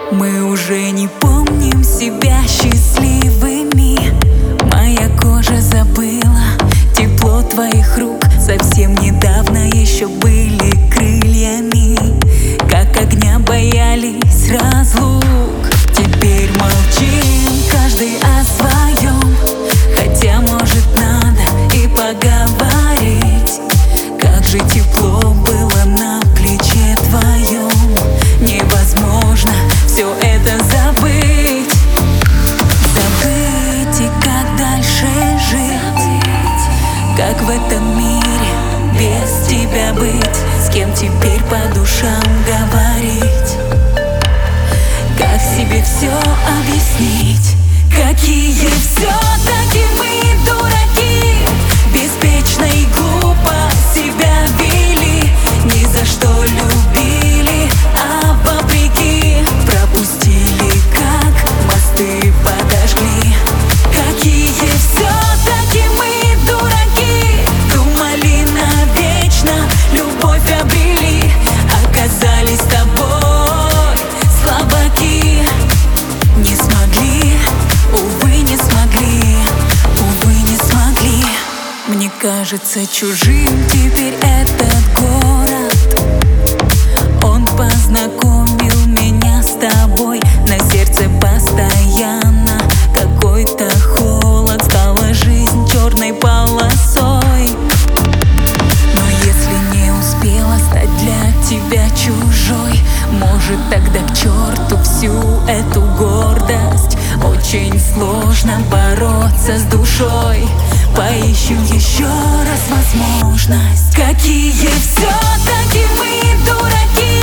Мы уже не помним себя счастливыми. Моя кожа забыла тепло твоих рук. Совсем недавно еще были крыльями, как огня боялись разлук. Теперь молчим, каждый о своем, хотя может надо и поговорить. Как же тепло было на плече твоем, невозможно все это забыть. Забыть и как дальше жить, как в этом мире без тебя быть, с кем теперь по душам говорить, как себе все объяснить. Какие все-таки мы дураки, беспечно и глупо себя вели, ни за что любили, а вопреки пропустили, как мосты подожгли. Какие все-таки мы дураки, думали навечно любовь обрели, оказались с тобой слабаки. Не смогли, увы, не смогли, увы, не смогли. Мне кажется чужим теперь этот город. Он познакомил меня с тобой, на сердце постоянно какой-то холод, стала жизнь черной полосой. Но если не успела стать для тебя чужой, может тогда к черту всю эту гордость. Очень сложно бороться с душой, поищем еще раз возможность. Какие все-таки мы дураки,